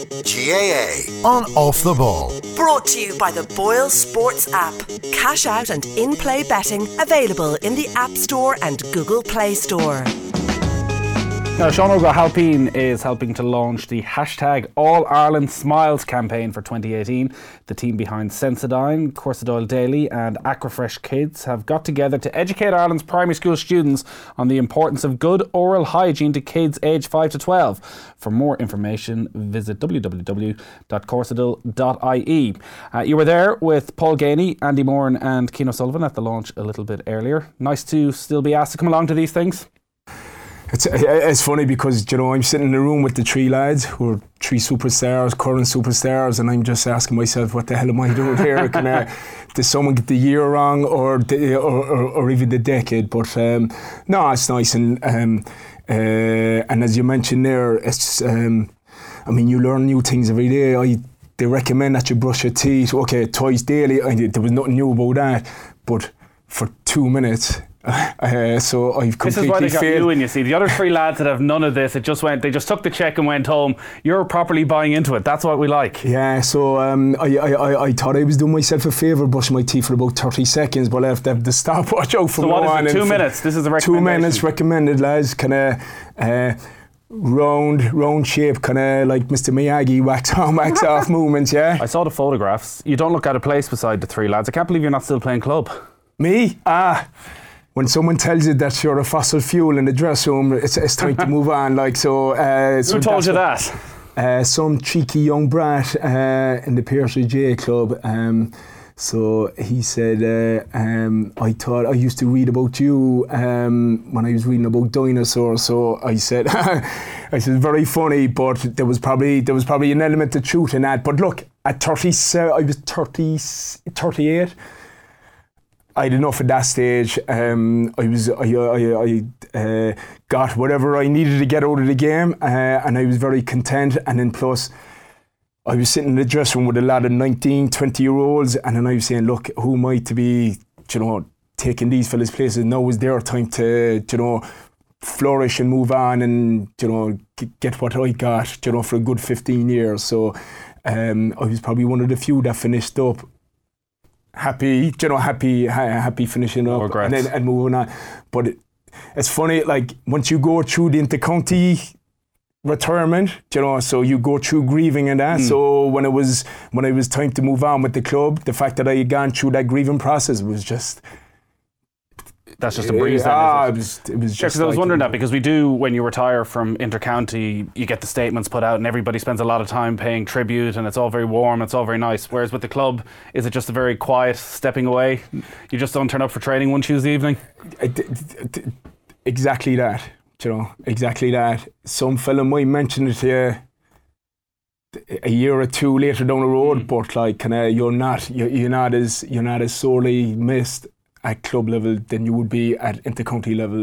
GAA on Off the Ball. Brought to you by the Boyle Sports app. Cash out and in-play betting available in the App Store and Google Play Store. Now, Sean O'Halpine is helping to launch the hashtag All Ireland Smiles campaign for 2018. The team behind Sensodyne, Courtadoyle Daily and Aquafresh Kids have got together to educate Ireland's primary school students on the importance of good oral hygiene to kids aged 5 to 12. For more information, visit www.courtadoyle.ie. You were there with Paul Gainey, Andy Moran and Cian O'Sullivan at the launch a little bit earlier. Nice to still be asked to come along to these things. It's funny because, you know, I'm sitting in the room with the three lads who are three superstars, current superstars, and I'm just asking myself, what the hell am I doing here? Did someone get the year wrong or even the decade? But no, it's nice. And as you mentioned there, it's I mean, you learn new things every day. They recommend that you brush your teeth, okay, twice daily. There was nothing new about that, but for 2 minutes. So I've completely failed. This is why they got you in, you see. The other three lads that have none of this, they just took the check and went home. You're properly buying into it. That's what we like. Yeah, so I thought I was doing myself a favour brushing my teeth for about 30 seconds, but I have to have the stopwatch out from now on. So what is it, 2 minutes? This is the recommendation. 2 minutes recommended, lads. Kind of round shape, kind of like Mr. Miyagi, wax on, wax off movements, yeah? I saw the photographs. You don't look out of place beside the three lads. I can't believe you're not still playing club. Me? When someone tells you that you're a fossil fuel in the dressing room, it's time to move on. Like so. Who told you that? Some cheeky young brat in the Piercy J Club. So he said, I thought I used to read about you when I was reading about dinosaurs. So I said, very funny, but there was probably an element of truth in that. But look, at 37, I was 38. I had enough at that stage. I got whatever I needed to get out of the game, and I was very content. And then plus, I was sitting in the dressing room with a lot of 19, 20-year-olds, and then I was saying, look, who am I to be, taking these fellas' places? Now is their time to, flourish and move on and, get what I got, for a good 15 years. So I was probably one of the few that finished up happy finishing up and moving on. But it's funny, like once you go through the intercounty retirement, so you go through grieving and that. So when it was time to move on with the club, the fact that I had gone through that grieving process was just. That's just a breeze then, is it? It was just because I was wondering that, because we do, when you retire from intercounty, you get the statements put out and everybody spends a lot of time paying tribute and it's all very warm, it's all very nice. Whereas with the club, is it just a very quiet stepping away? You just don't turn up for training one Tuesday evening? Exactly that, exactly that. Some fella might mention it to you a year or two later down the road, but like you're not as sorely missed at club level than you would be at intercounty level,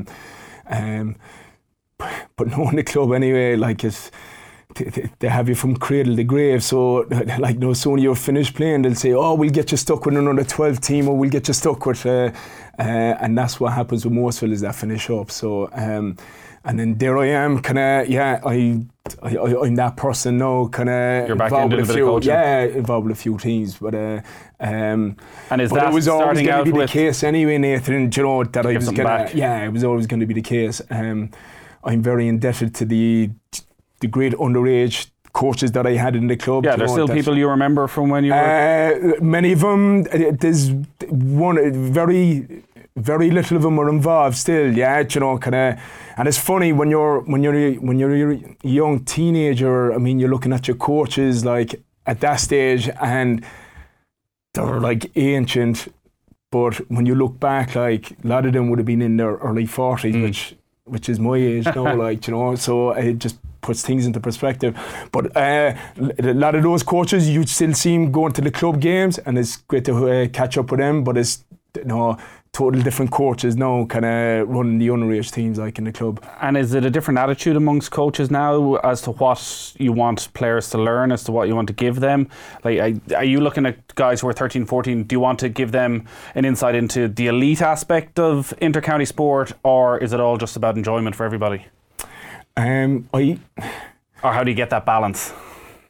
but knowing the club anyway, like they have you from cradle to grave. So like no sooner you're finished playing, they'll say, oh, we'll get you stuck with another 12 team, or we'll get you stuck with and that's what happens with most fellas that finish up. So and then there I am, I'm that person now, You're back into a bit of coaching. Yeah, involved with a few teams, but and is but that it was always starting going out to be with the case anyway, Nathan, that I was back? Yeah, it was always going to be the case. I'm very indebted to the great underage coaches that I had in the club. Yeah, there's still people you remember from when you were... Many of them, there's very little of them are involved still, yeah, and it's funny when you're a young teenager. I mean, you're looking at your coaches like at that stage, and they're like ancient. But when you look back, like a lot of them would have been in their early 40s, which is my age now, so it just puts things into perspective. But a lot of those coaches, you still see them going to the club games, and it's great to catch up with them. But it's total different coaches now running the underage teams like in the club. And is it a different attitude amongst coaches now as to what you want players to learn, as to what you want to give them? Like, are you looking at guys who are 13, 14, do you want to give them an insight into the elite aspect of inter-county sport, or is it all just about enjoyment for everybody? Or how do you get that balance?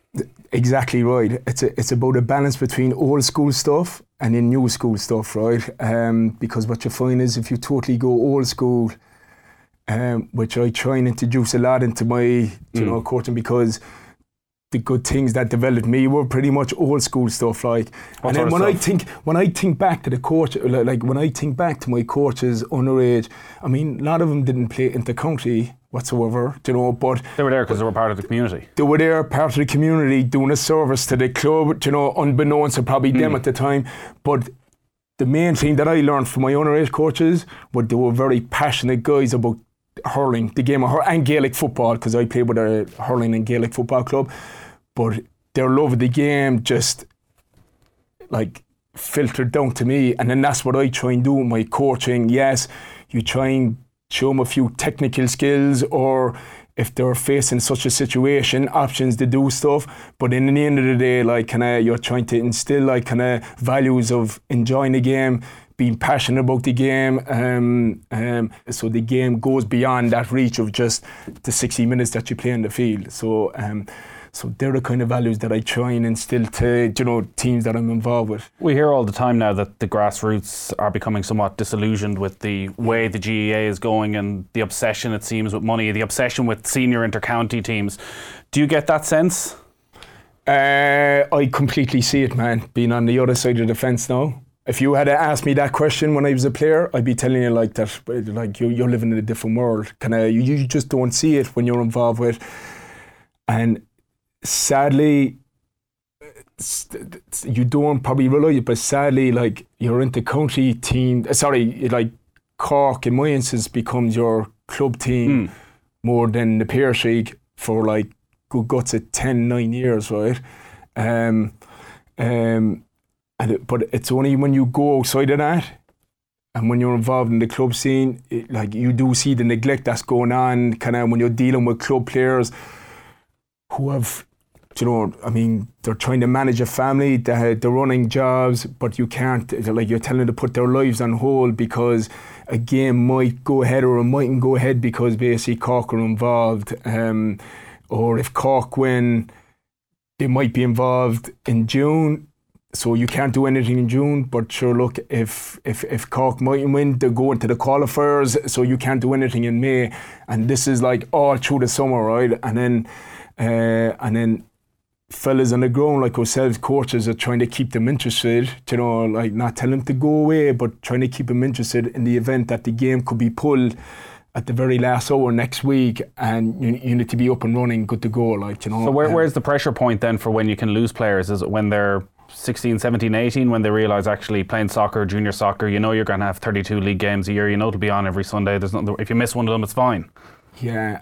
Exactly right. It's about a balance between old school stuff and then new school stuff, right? Because what you find is if you totally go old school, which I try and introduce a lot into my coaching, because the good things that developed me were pretty much old school stuff, like. What and then sort of stuff? when I think back to the coach, like when I think back to my coaches underage, I mean, a lot of them didn't play inter-county whatsoever, but They were there because they were part of the community. they were there, part of the community, doing a service to the club, unbeknownst to probably them at the time. But the main thing that I learned from my underage coaches was they were very passionate guys about hurling, the game of hurling, and Gaelic football, because I played with a hurling and Gaelic football club. But their love of the game just like filtered down to me, and then that's what I try and do with my coaching. Yes, you try and show them a few technical skills, or if they're facing such a situation, options to do stuff. But in the end of the day, like you're trying to instill like values of enjoying the game, being passionate about the game, so the game goes beyond that reach of just the 60 minutes that you play on the field. So they're the kind of values that I try and instill to teams that I'm involved with. We hear all the time now that the grassroots are becoming somewhat disillusioned with the way the GEA is going and the obsession, it seems, with money, the obsession with senior inter-county teams. Do you get that sense? I completely see it, man, being on the other side of the fence now. If you had asked me that question when I was a player, I'd be telling you like that, like you're living in a different world. You just don't see it when you're involved with. And sadly, you don't probably realize it, but sadly, like your inter-county team, like Cork in my instance becomes your club team more than the Pearse League for like good guts at 9 years, right? But it's only when you go outside of that and when you're involved in the club scene, like you do see the neglect that's going on when you're dealing with club players who have, they're trying to manage a family, they're running jobs, but you can't, you're telling them to put their lives on hold because a game might go ahead or it mightn't go ahead because basically Cork are involved. Or if Cork win, they might be involved in June. So you can't do anything in June, but sure, look, if Cork might win, they go into the qualifiers, so you can't do anything in May. And this is like all through the summer, right? And then fellas on the ground like ourselves, coaches, are trying to keep them interested, like not tell them to go away, but trying to keep them interested in the event that the game could be pulled at the very last hour next week, and you need to be up and running, good to go, So where's the pressure point then for when you can lose players? Is it when they're 16, 17, 18, when they realise actually playing soccer, junior soccer, you're going to have 32 league games a year, to be on every Sunday. There's nothing, if you miss one of them, it's fine. Yeah,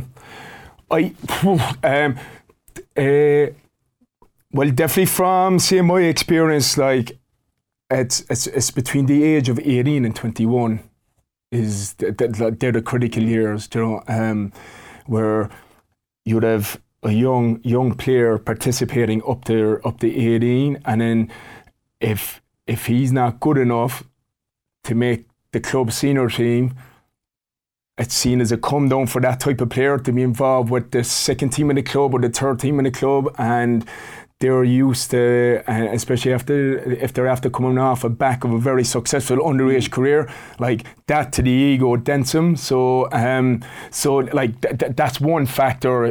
well, definitely from seeing my experience, like it's between the age of 18 and 21 is they're the critical years, where you'd have a young player participating up to 18, and then if he's not good enough to make the club senior team, it's seen as a come down for that type of player to be involved with the second team in the club or the third team in the club, and they're used to, especially if they're after coming off a back of a very successful underage career, like that to the ego dents them. So that's one factor.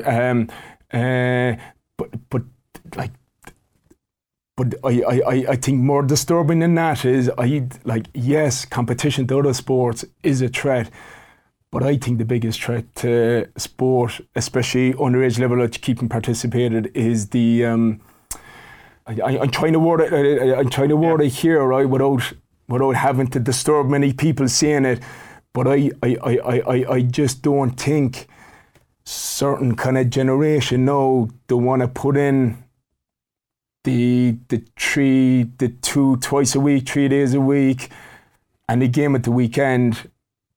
But I think more disturbing than that is yes, competition to other sports is a threat. But I think the biggest threat to sport, especially underage level that keeping participated, is the. I'm trying to word it here, right, without having to disturb many people saying it. But I just don't think certain kind of generation now they want to put in the two twice a week, 3 days a week, and the game at the weekend.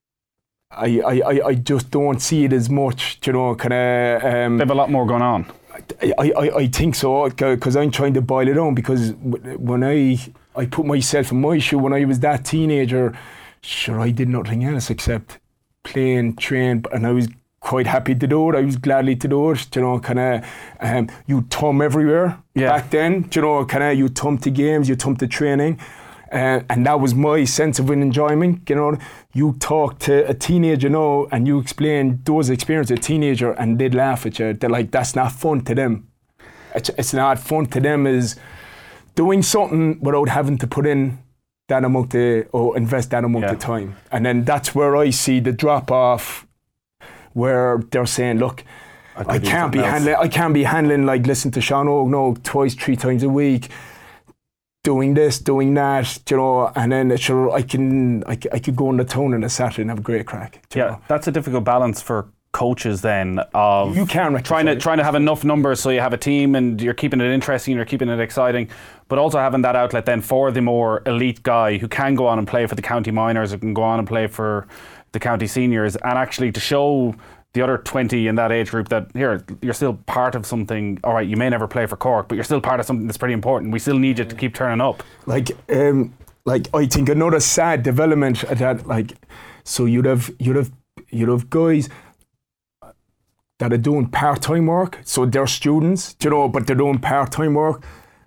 I just don't see it as much, they have a lot more going on. I think so, because I'm trying to boil it down, because when I put myself in my shoe when I was that teenager, sure, I did nothing else except play and train, and I was quite happy to do it. I was gladly to do it. You know, kind of you thumb everywhere back then. You know, kind of you thumb to games, you thumb to training. And that was my sense of enjoyment. You know, you talk to a teenager now and you explain those experiences to a teenager and they'd laugh at you. They're like, that's not fun to them. It's not fun to them is doing something without having to put in that amount or invest that amount of time. And then that's where I see the drop off where they're saying, look, I can't be handling like listen to Sean O'Gno 2-3 times a week, doing this, doing that, you know, and then sure I could go on the town on a Saturday and have a great crack. You know? That's a difficult balance for coaches then of you can trying to have enough numbers so you have a team and you're keeping it interesting, you're keeping it exciting, but also having that outlet then for the more elite guy who can go on and play for the county minors or can go on and play for the county seniors, and actually to show the other 20 in that age group that here you're still part of something. All right, you may never play for Cork, but you're still part of something that's pretty important. We still need you to keep turning up. Like I think another sad development at that, like, so you'd have guys that are doing part-time work, so they're students, you know, but they're doing part-time work,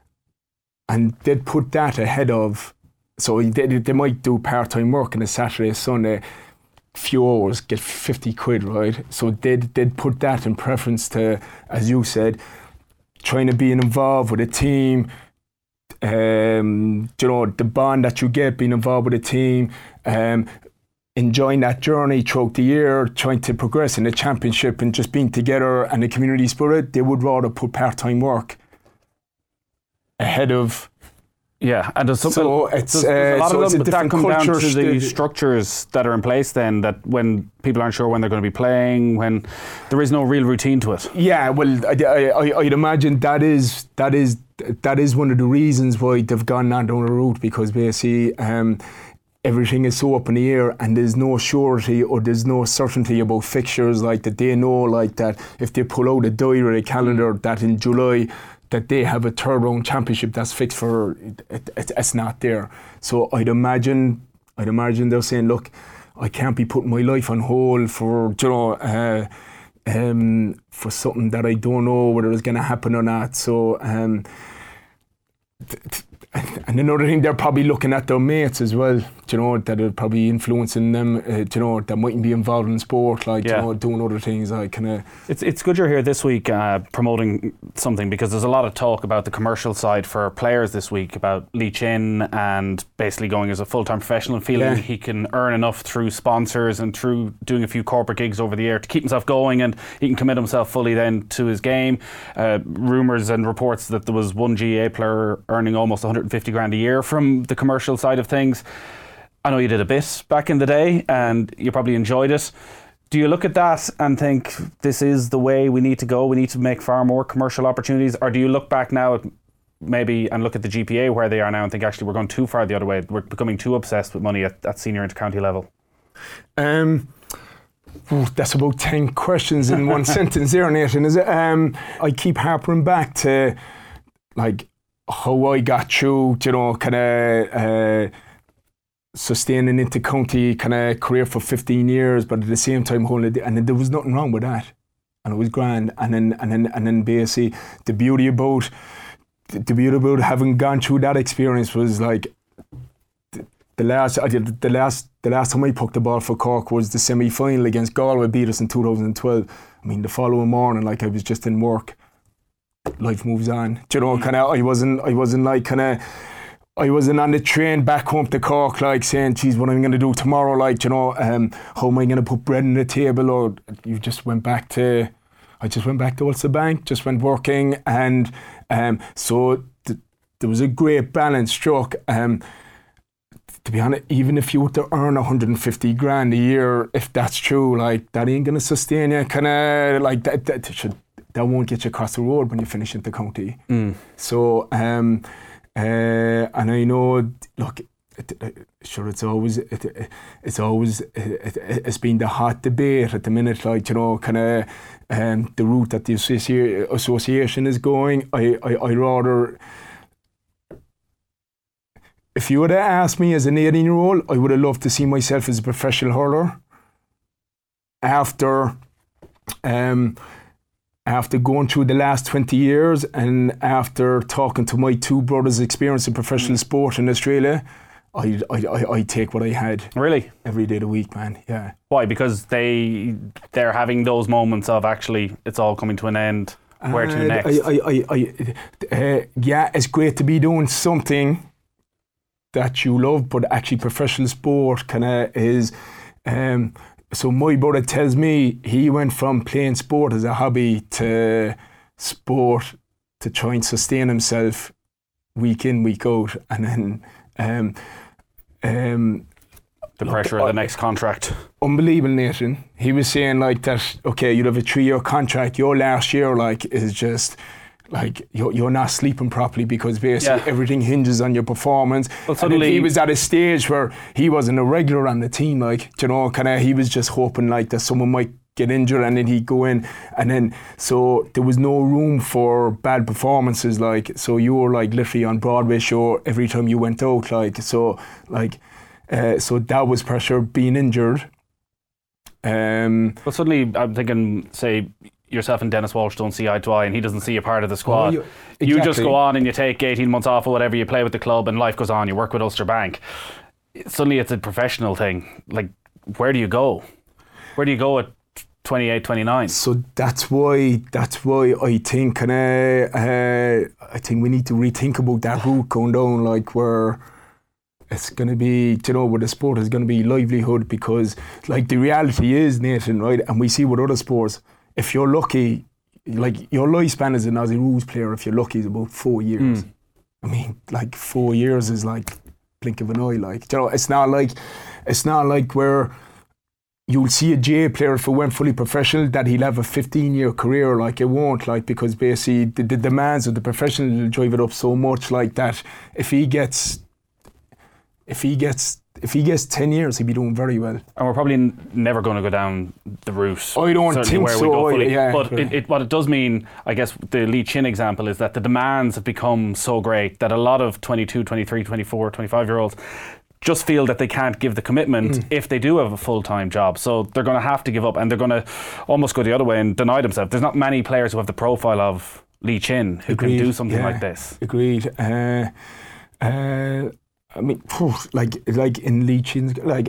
and they'd put that ahead of, so they might do part-time work on a Saturday, Sunday, few hours, get 50 quid, right? So they'd put that in preference to, as you said, trying to be involved with a team, you know, the bond that you get being involved with a team, enjoying that journey throughout the year, trying to progress in the championship and just being together and the community spirit. They would rather put part-time work ahead of. Yeah, and there's a lot of them, but that comes down to the structures that are in place then, that when people aren't sure when they're going to be playing, when there is no real routine to it. Yeah, well, I'd imagine that is one of the reasons why they've gone that down the route, because basically everything is so up in the air and there's no surety or there's no certainty about fixtures, like that they know, like that if they pull out a diary or a calendar that in July that they have a third round championship that's fixed for it's not there. So I'd imagine they're saying, look, I can't be putting my life on hold for, you know, for something that I don't know whether it's going to happen or not. So and another thing, they're probably looking at their mates as well, you know, that are probably influencing them, you know, that mightn't be involved in sport, like, you know, doing other things, like kind of. It's good you're here this week promoting something, because there's a lot of talk about the commercial side for players this week, about Lee Chin and basically going as a full-time professional and feeling he can earn enough through sponsors and through doing a few corporate gigs over the year to keep himself going, and he can commit himself fully then to his game. Rumours and reports that there was one GAA player earning almost 150 grand a year from the commercial side of things. I know you did a bit back in the day and you probably enjoyed it. Do you look at that and think this is the way we need to go? We need to make far more commercial opportunities? Or do you look back now at maybe and look at the GPA where they are now and think actually we're going too far the other way? We're becoming too obsessed with money at senior inter-county level. That's about 10 questions in one sentence there, Nathan, is it? I keep harping back to like how I got through, you know, kind of sustaining into county kind of career for 15 years, but at the same time holding it, and there was nothing wrong with that, and it was grand. And then basically the beauty about having gone through that experience was like the last time I poked the ball for Cork was the semi-final against Galway, beat us in 2012. I mean, the following morning, like I was just in work. Life moves on. Do you know, kind of, I wasn't on the train back home to Cork, like saying, geez, what am I going to do tomorrow? Like, you know, how am I going to put bread on the table? Or I just went back to Ulster Bank, just went working. And so there was a great balance struck. To be honest, even if you were to earn 150 grand a year, if that's true, like that ain't going to sustain you. Kind of like that won't get you across the road when you finish into county. So, and I know, look, sure, it's been the hot debate at the minute, like, you know, kind of the route that the association is going. I rather, if you would have asked me as an 18-year-old, I would have loved to see myself as a professional hurler. After After going through the last 20 years and after talking to my two brothers' experience in professional sport in Australia, I take what I had. Really? Every day of the week, man. Yeah. Why? Because they're having those moments of actually it's all coming to an end. Where to next? Yeah, it's great to be doing something that you love, but actually professional sport kind of is. So my brother tells me he went from playing sport as a hobby to sport to try and sustain himself week in, week out, and then the pressure of the next contract. Unbelievable, Nathan. He was saying like that, okay, you'd have a 3-year contract. Your last year like is just like you're not sleeping properly because basically everything hinges on your performance. Well, suddenly he was at a stage where he wasn't a regular on the team, like, you know, kind of he was just hoping like that someone might get injured and then he'd go in, and then so there was no room for bad performances, like, so you were like literally on Broadway show every time you went out, like, so like so that was pressure, being injured. But suddenly I'm thinking, say yourself and Dennis Walsh don't see eye to eye and he doesn't see you part of the squad. Exactly. You just go on and you take 18 months off or whatever, you play with the club and life goes on, you work with Ulster Bank. Suddenly it's a professional thing. Like, where do you go? Where do you go at 28, 29? So that's why I think I think we need to rethink about that route going down, like where it's going to be, you know, where the sport is going to be livelihood, because like the reality is, Nathan, right, and we see with other sports, if you're lucky, like your lifespan as an Aussie rules player, if you're lucky, is about 4 years. I mean, like 4 years is like blink of an eye, like, you know, it's not like where you'll see a GA player, if it went fully professional, that he'll have a 15-year career. Like, it won't, like, because basically the demands of the professional will drive it up so much, like that if he gets 10 years, he'd be doing very well. And we're probably never going to go down the route. I don't think so. But what it does mean, I guess, the Lee Chin example is that the demands have become so great that a lot of 22, 23, 24, 25-year-olds just feel that they can't give the commitment if they do have a full-time job. So they're going to have to give up, and they're going to almost go the other way and deny themselves. There's not many players who have the profile of Lee Chin who can do something like this. Agreed. I mean, like in Lee Chin's, like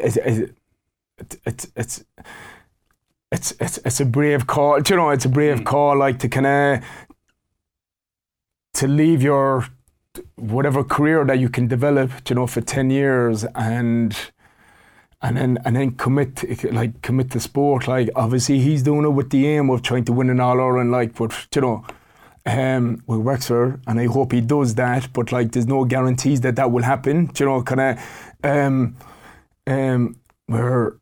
it's a brave call. You know, it's a brave call, like to kind of to leave your whatever career that you can develop, you know, for 10 years and then commit to sport. Like, obviously he's doing it with the aim of trying to win an All-Ireland, like, but you know, with Wexford, and I hope he does that, but like there's no guarantees that will happen, you know, kind of where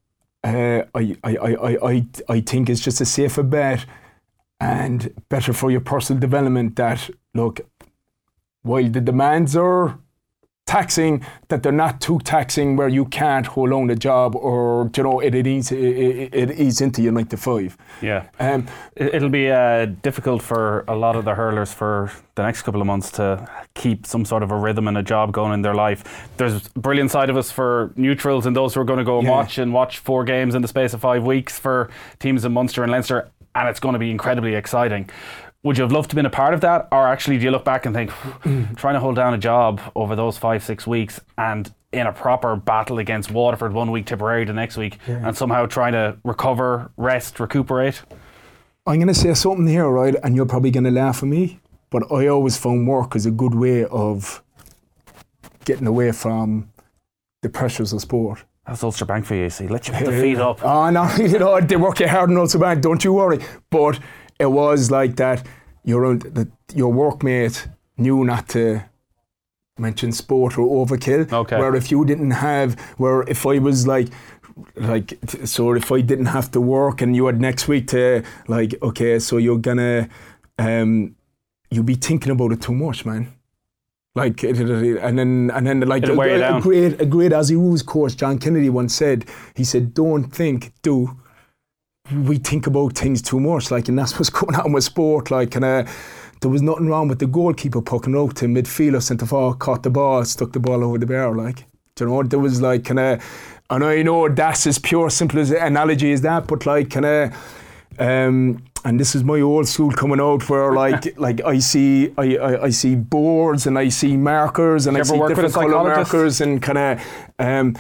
I think it's just a safer bet and better for your personal development that, look, while the demands are taxing, that they're not too taxing where you can't hold on a job, or, you know, it eats into you 9 to 5. Yeah. It'll be difficult for a lot of the hurlers for the next couple of months to keep some sort of a rhythm and a job going in their life. There's a brilliant side of us for neutrals and those who are going to go and watch 4 games in the space of 5 weeks for teams in Munster and Leinster, and it's going to be incredibly exciting. Would you have loved to have been a part of that? Or actually do you look back and think, trying to hold down a job over those 5-6 weeks and in a proper battle against Waterford 1 week, Tipperary the next week, and somehow trying to recover, rest, recuperate? I'm going to say something here, right, and you're probably going to laugh at me, but I always found work as a good way of getting away from the pressures of sport. That's Ulster Bank for you, see. Let you put the feet up. Oh, no, you know, they work you hard in Ulster Bank, don't you worry. But it was like that your workmate knew not to mention sport or overkill. Okay. Where if you didn't have, where if I was so if I didn't have to work and you had next week to, like, okay, so you're gonna, you'll be thinking about it too much, man. Like, and then like a great Aussie rules coach, John Kennedy, once said, he said, don't think, do. We think about things too much, like, and that's what's going on with sport, like, and there was nothing wrong with the goalkeeper pucking out to midfielder, centre forward, caught the ball, stuck the ball over the bar, like, you know, there was like, and I know that's as pure, simple as an analogy as that, but like, And this is my old school coming out, where like I see boards and I see markers and I see different colour markers and kind of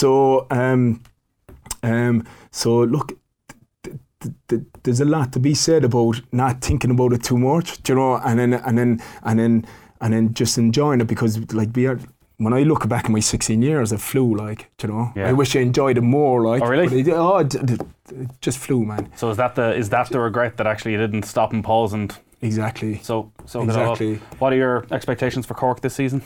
so look, there's a lot to be said about not thinking about it too much, you know, and then just enjoying it, because like when I look back at my 16 years, it flew, like, you know. Yeah. I wish I enjoyed it more, like. Oh, really? It just flew, man. So is that the regret, that actually you didn't stop and pause and... Exactly. So exactly. What are your expectations for Cork this season?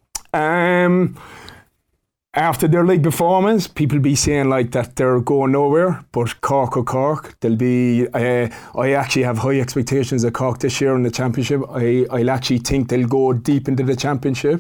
After their league performance, people be saying like that they're going nowhere, but Cork, they'll be. I actually have high expectations of Cork this year in the championship. I'll actually think they'll go deep into the championship.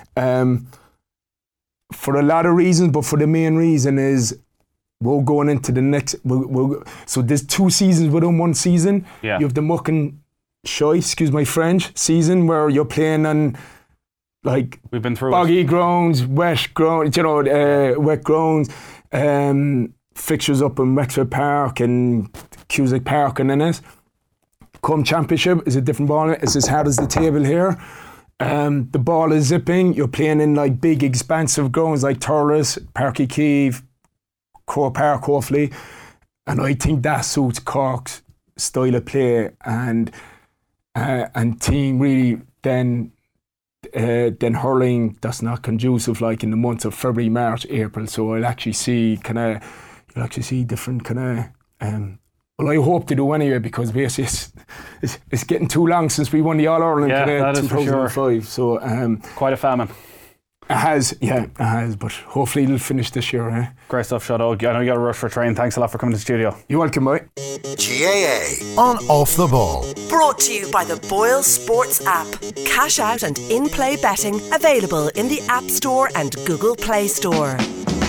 For a lot of reasons, but for the main reason is we're going into the next. So there's 2 seasons within 1 season. Yeah. You have the muck and shy, excuse my French, season where you're playing on, like, we've been through boggy grounds, wet grounds, you know, wet grounds, fixtures up in Wexford Park and Cusack Park and Ennis. Come championship is a different ball. It's as hard as the table here. The ball is zipping. You're playing in like big, expansive grounds like Thurles, Páirc Uí Chaoimh, Croke Park, hopefully. And I think that suits Cork's style of play and team really then hurling that's not conducive like in the months of February, March, April. So you'll actually see different kind of. Well, I hope to do anyway, because basically it's getting too long since we won the All Ireland in 2005. So quite a famine. It has, but hopefully it'll finish this year. Eh? Great stuff, Shadow. I know you got to rush for a train. Thanks a lot for coming to the studio. You're welcome, mate. GAA on Off the Ball. Brought to you by the Boyle Sports app. Cash out and in-play betting available in the App Store and Google Play Store.